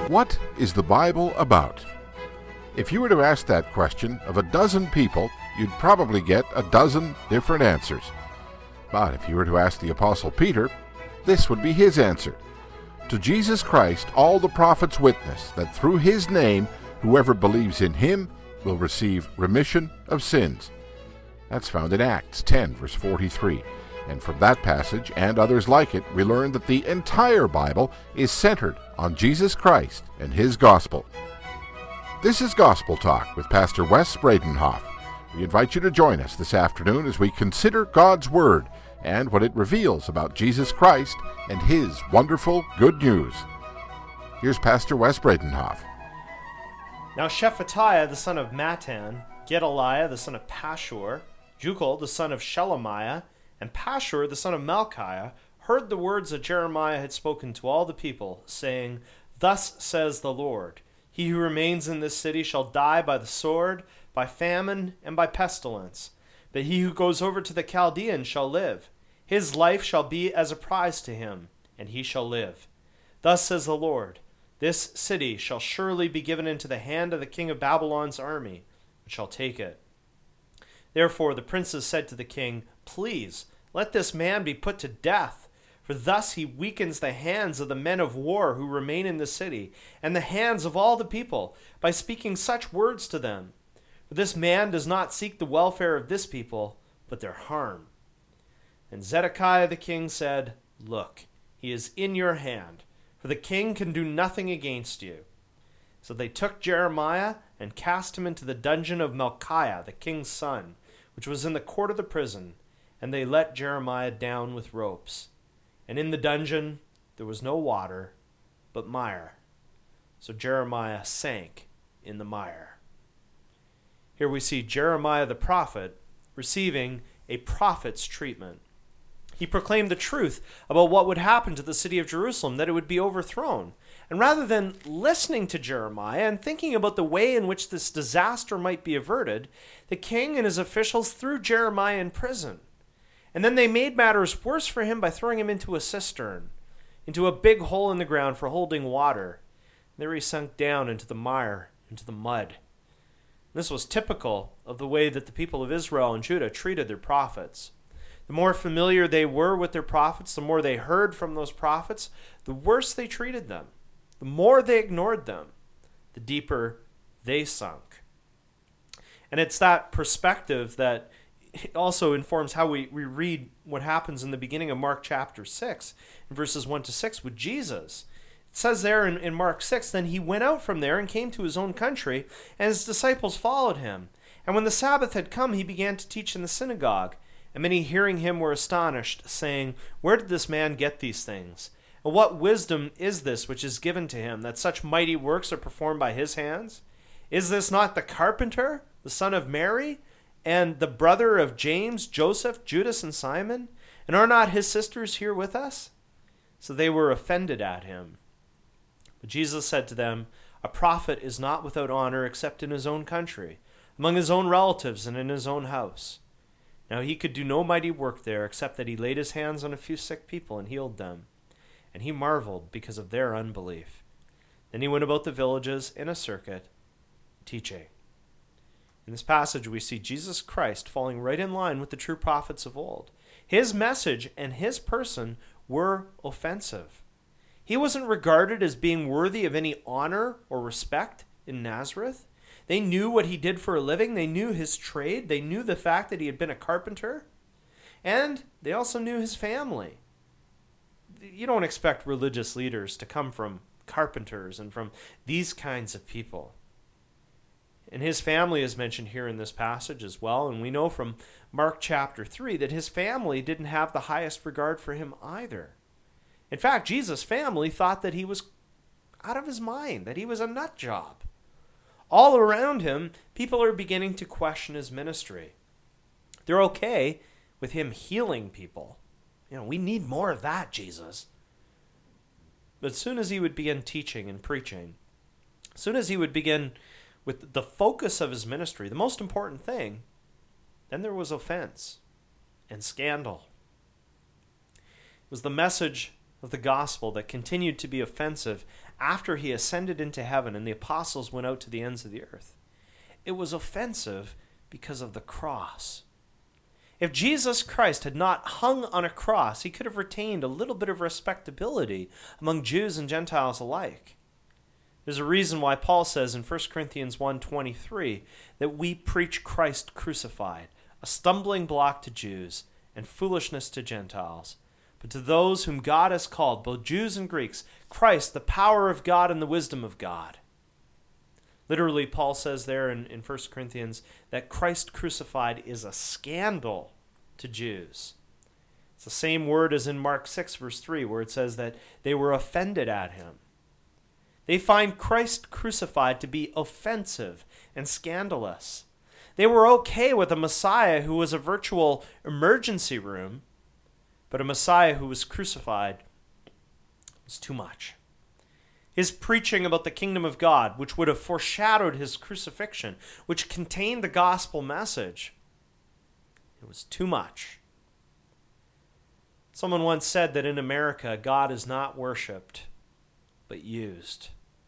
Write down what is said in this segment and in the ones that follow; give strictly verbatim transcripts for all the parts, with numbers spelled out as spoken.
What is the Bible about? If you were to ask that question of a dozen people, you'd probably get a dozen different answers. But if you were to ask the Apostle Peter, this would be his answer. To Jesus Christ, all the prophets witness that through his name, whoever believes in him will receive remission of sins. That's found in Acts ten, verse forty-three. And from that passage and others like it, we learn that the entire Bible is centered on Jesus Christ and his gospel. This is Gospel Talk with Pastor Wes Bradenhoff. We invite you to join us this afternoon as we consider God's Word and what it reveals about Jesus Christ and his wonderful good news. Here's Pastor Wes Bradenhoff. Now Shephatiah the son of Mattan, Gedaliah the son of Pashur, Jucal the son of Shelemiah, and Pashur the son of Malchiah heard the words that Jeremiah had spoken to all the people, saying, Thus says the Lord, He who remains in this city shall die by the sword, by famine, and by pestilence. But he who goes over to the Chaldeans shall live. His life shall be as a prize to him, and he shall live. Thus says the Lord, This city shall surely be given into the hand of the king of Babylon's army, and shall take it. Therefore the princes said to the king, Please, let this man be put to death, for thus he weakens the hands of the men of war who remain in the city, and the hands of all the people, by speaking such words to them. For this man does not seek the welfare of this people, but their harm. And Zedekiah the king said, Look, he is in your hand, for the king can do nothing against you. So they took Jeremiah and cast him into the dungeon of Malchiah the king's son, which was in the court of the prison, and they let Jeremiah down with ropes. And in the dungeon there was no water, but mire. So Jeremiah sank in the mire. Here we see Jeremiah the prophet receiving a prophet's treatment. He proclaimed the truth about what would happen to the city of Jerusalem, that it would be overthrown. And rather than listening to Jeremiah and thinking about the way in which this disaster might be averted, the king and his officials threw Jeremiah in prison. And then they made matters worse for him by throwing him into a cistern, into a big hole in the ground for holding water. And there he sunk down into the mire, into the mud. This was typical of the way that the people of Israel and Judah treated their prophets. The more familiar they were with their prophets, the more they heard from those prophets, the worse they treated them. The more they ignored them, the deeper they sunk. And it's that perspective that also informs how we, we read what happens in the beginning of Mark chapter six, in verses one to six with Jesus. It says there in, in Mark six, Then he went out from there and came to his own country, and his disciples followed him. And when the Sabbath had come, he began to teach in the synagogue. And many hearing him were astonished, saying, Where did this man get these things? And what wisdom is this which is given to him, that such mighty works are performed by his hands? Is this not the carpenter, the son of Mary, and the brother of James, Joseph, Judas, and Simon? And are not his sisters here with us? So they were offended at him. But Jesus said to them, A prophet is not without honor except in his own country, among his own relatives, and in his own house. Now he could do no mighty work there, except that he laid his hands on a few sick people and healed them. And he marveled because of their unbelief. Then he went about the villages in a circuit, teaching. In this passage, we see Jesus Christ falling right in line with the true prophets of old. His message and his person were offensive. He wasn't regarded as being worthy of any honor or respect in Nazareth. They knew what he did for a living. They knew his trade. They knew the fact that he had been a carpenter. And they also knew his family. You don't expect religious leaders to come from carpenters and from these kinds of people. And his family is mentioned here in this passage as well. And we know from Mark chapter three that his family didn't have the highest regard for him either. In fact, Jesus' family thought that he was out of his mind, that he was a nut job. All around him, people are beginning to question his ministry. They're okay with him healing people. You know, we need more of that, Jesus. But as soon as he would begin teaching and preaching, as soon as he would begin with the focus of his ministry, the most important thing, then there was offense and scandal. It was the message of the gospel that continued to be offensive after he ascended into heaven and the apostles went out to the ends of the earth. It was offensive because of the cross. If Jesus Christ had not hung on a cross, he could have retained a little bit of respectability among Jews and Gentiles alike. There's a reason why Paul says in First Corinthians one twenty-three that we preach Christ crucified, a stumbling block to Jews and foolishness to Gentiles. But to those whom God has called, both Jews and Greeks, Christ, the power of God and the wisdom of God. Literally, Paul says there in, in First Corinthians that Christ crucified is a scandal to Jews. It's the same word as in Mark six, verse three, where it says that they were offended at him. They find Christ crucified to be offensive and scandalous. They were okay with a Messiah who was a virtual emergency room, but a Messiah who was crucified was too much. His preaching about the kingdom of God, which would have foreshadowed his crucifixion, which contained the gospel message, it was too much. Someone once said that in America, God is not worshipped, but used.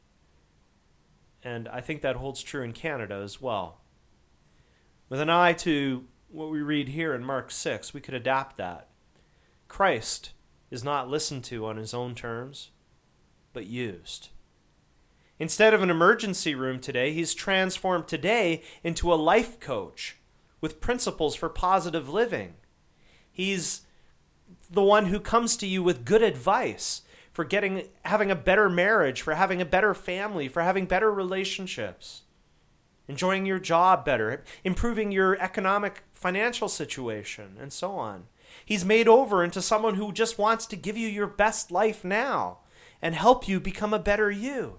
And I think that holds true in Canada as well. With an eye to what we read here in Mark six, we could adapt that. Christ is not listened to on his own terms, but used. Instead of an emergency room today, he's transformed today into a life coach with principles for positive living. He's the one who comes to you with good advice for getting, having a better marriage, for having a better family, for having better relationships, enjoying your job better, improving your economic financial situation, and so on. He's made over into someone who just wants to give you your best life now and help you become a better you.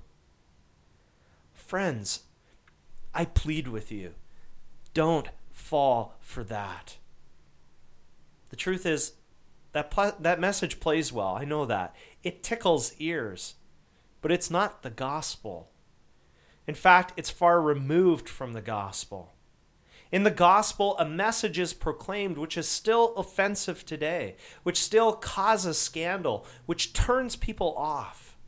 Friends, I plead with you, don't fall for that. The truth is, that pl- that message plays well. I know that. It tickles ears, but it's not the gospel. In fact, it's far removed from the gospel. In the gospel, a message is proclaimed which is still offensive today, which still causes scandal, which turns people off.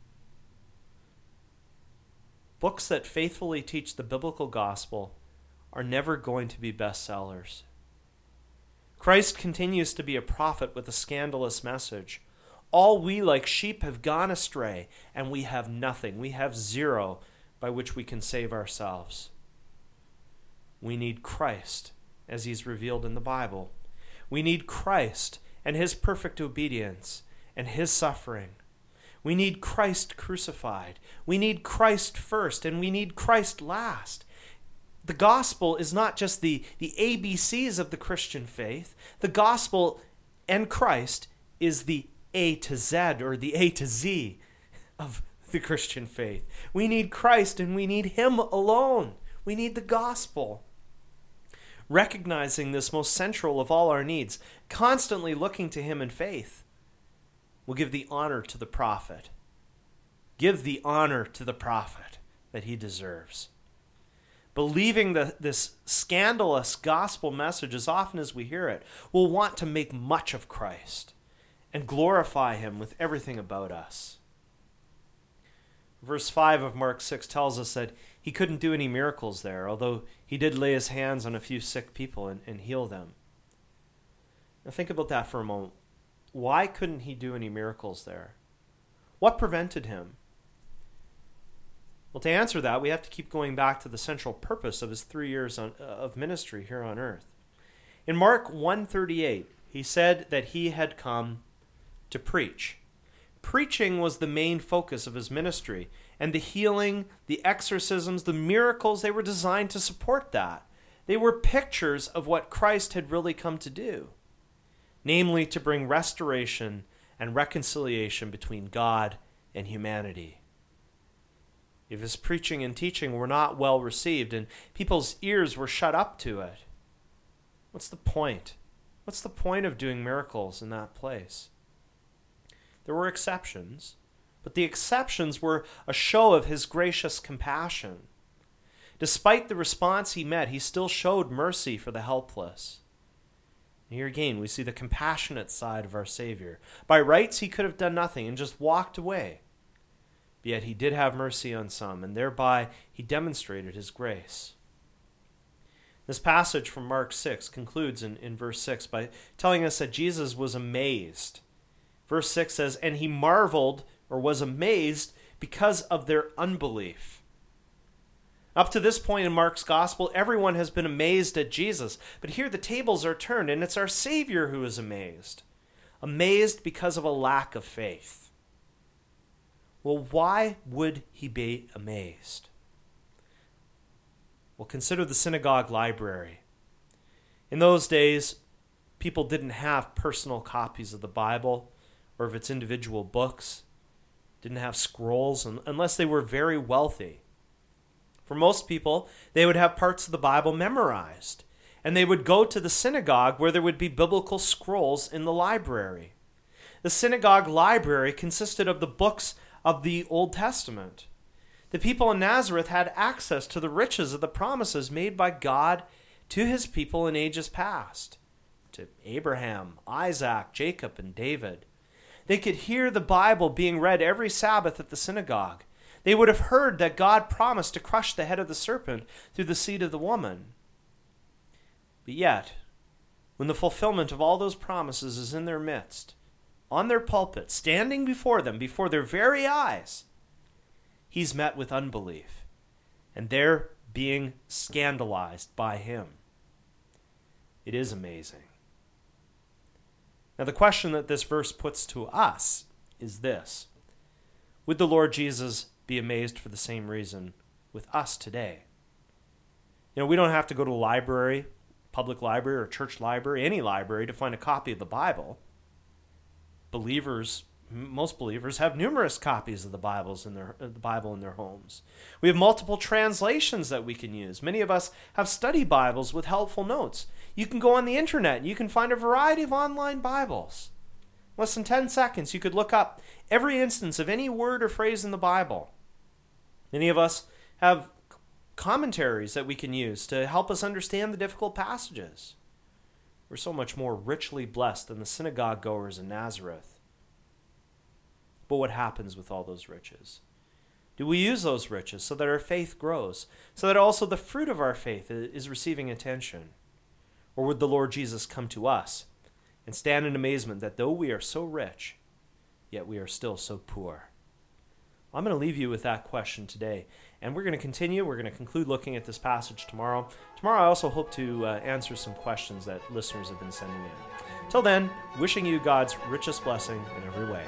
Books that faithfully teach the biblical gospel are never going to be bestsellers. Christ continues to be a prophet with a scandalous message. All we like sheep have gone astray, and we have nothing. We have zero by which we can save ourselves. We need Christ as he's revealed in the Bible. We need Christ and his perfect obedience and his suffering. We need Christ crucified. We need Christ first, and we need Christ last. The gospel is not just the, the A B Cs of the Christian faith. The gospel and Christ is the A to Z, or the A to Z of the Christian faith. We need Christ, and we need him alone. We need the gospel. Recognizing this most central of all our needs, constantly looking to him in faith, will give the honor to the prophet. Give the honor to the prophet that he deserves. Believing the, this scandalous gospel message as often as we hear it, will want to make much of Christ and glorify him with everything about us. Verse five of Mark six tells us that he couldn't do any miracles there, although he did lay his hands on a few sick people and, and heal them. Now think about that for a moment. Why couldn't he do any miracles there? What prevented him? Well, to answer that, we have to keep going back to the central purpose of his three years on, uh, of ministry here on earth. In Mark one thirty-eight, he said that he had come to preach. Preaching was the main focus of his ministry, and the healing, the exorcisms, the miracles, they were designed to support that. They were pictures of what Christ had really come to do, namely to bring restoration and reconciliation between God and humanity. If his preaching and teaching were not well received and people's ears were shut up to it, what's the point? What's the point of doing miracles in that place? There were exceptions, but the exceptions were a show of his gracious compassion. Despite the response he met, he still showed mercy for the helpless. And here again, we see the compassionate side of our Savior. By rights, he could have done nothing and just walked away. but yet he did have mercy on some, and thereby he demonstrated his grace. This passage from Mark six concludes in, in verse six by telling us that Jesus was amazed. Verse six says, and he marveled or was amazed because of their unbelief. Up to this point in Mark's gospel, everyone has been amazed at Jesus, but here the tables are turned, and it's our Savior who is amazed. Amazed because of a lack of faith. Well, why would he be amazed? Well, consider the synagogue library. In those days, people didn't have personal copies of the Bible or of its individual books, didn't have scrolls unless they were very wealthy. For most people, they would have parts of the Bible memorized, and they would go to the synagogue where there would be biblical scrolls in the library. The synagogue library consisted of the books of the Old Testament. The people in Nazareth had access to the riches of the promises made by God to his people in ages past, to Abraham, Isaac, Jacob, and David. They could hear the Bible being read every Sabbath at the synagogue. They would have heard that God promised to crush the head of the serpent through the seed of the woman. But yet, when the fulfillment of all those promises is in their midst, on their pulpit, standing before them, before their very eyes, he's met with unbelief, and they're being scandalized by him. It is amazing. Now, the question that this verse puts to us is this: would the Lord Jesus be amazed for the same reason with us today? You know, we don't have to go to a library, public library or church library, any library, to find a copy of the Bible. Believers, most believers, have numerous copies of the Bibles in their the Bible in their homes. We have multiple translations that we can use. Many of us have study Bibles with helpful notes. You can go on the internet and you can find a variety of online Bibles. In less than ten seconds, you could look up every instance of any word or phrase in the Bible. Many of us have commentaries that we can use to help us understand the difficult passages. We're so much more richly blessed than the synagogue goers in Nazareth. But what happens with all those riches? Do we use those riches so that our faith grows, so that also the fruit of our faith is receiving attention? Or would the Lord Jesus come to us and stand in amazement that though we are so rich, yet we are still so poor? I'm going to leave you with that question today, and we're going to continue. We're going to conclude looking at this passage tomorrow. Tomorrow I also hope to uh, answer some questions that listeners have been sending in. Till then, wishing you God's richest blessing in every way.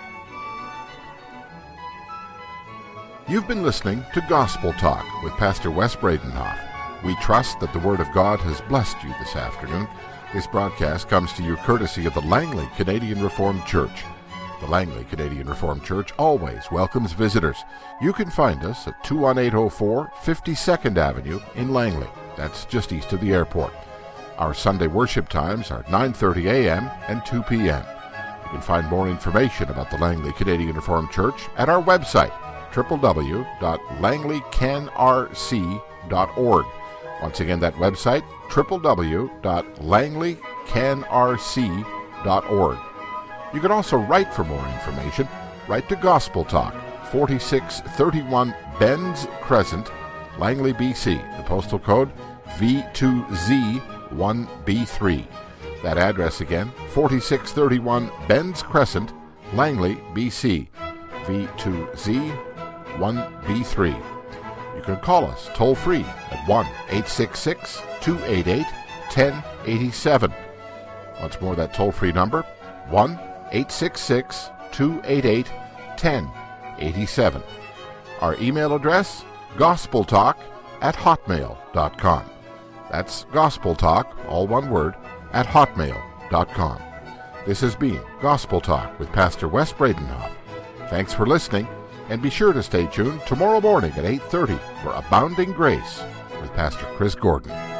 You've been listening to Gospel Talk with Pastor Wes Bradenhoff. We trust that the Word of God has blessed you this afternoon. This broadcast comes to you courtesy of the Langley Canadian Reformed Church. The Langley Canadian Reformed Church always welcomes visitors. You can find us at two one eight oh four fifty-second Avenue in Langley. That's just east of the airport. Our Sunday worship times are nine thirty a.m. and two p.m. You can find more information about the Langley Canadian Reformed Church at our website, w w w dot langley can r c dot org. Once again, that website, w w w dot langley can r c dot org. You can also write for more information. Write to Gospel Talk, forty-six thirty-one Benz Crescent, Langley, B C. The postal code V two Z one B three. That address again, forty-six thirty-one Benz Crescent, Langley, B C. V two Z one B three. You can call us toll free at one eight six six two eight eight one oh eight seven. Once more, that toll free number, one eight six six two eight eight one oh eight seven. Our email address, gospeltalk at hotmail dot com. That's gospeltalk, all one word, at hotmail dot com. This has been Gospel Talk with Pastor Wes Bradenhoff. Thanks for listening, and be sure to stay tuned tomorrow morning at eight thirty for Abounding Grace with Pastor Chris Gordon.